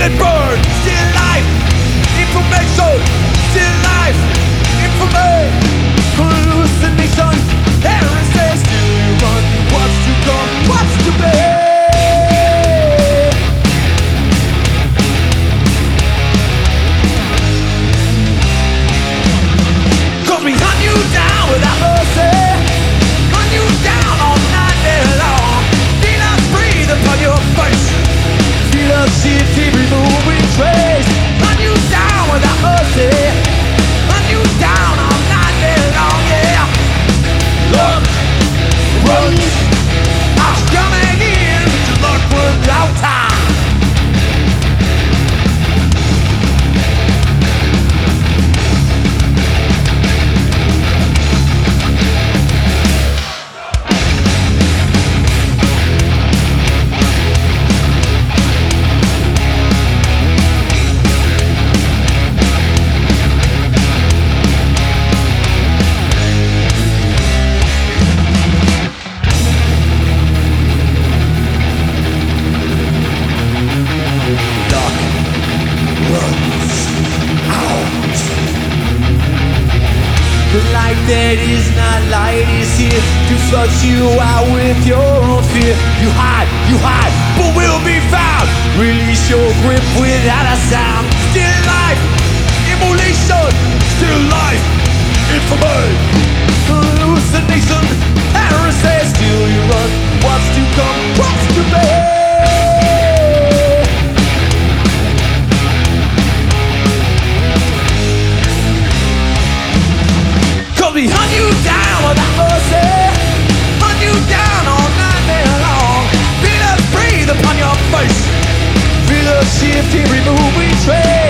it burn. Still life, information. Still life, information. Hallucination, heresies. Still you run. What's to come? What's to be? Cause we hunt you down without mercy. Hunt you down all night day long. Feel us breathe upon your face. Feel us shift every moving trace. Hunt you down without mercy. Hunt you down all night day long, yeah. Look, roads are coming in to look without time. The light that is not light is here to flush you out with your own fear. You hide, but will be found. Release your grip without a sound. Still life, immolation. Still life, information. Hallucination, heresy. Still you run. What's to come? What's to be? We hunt you down without mercy. Hunt you down all night day long. Feel us breathe upon your face. Feel us shift every move we trade.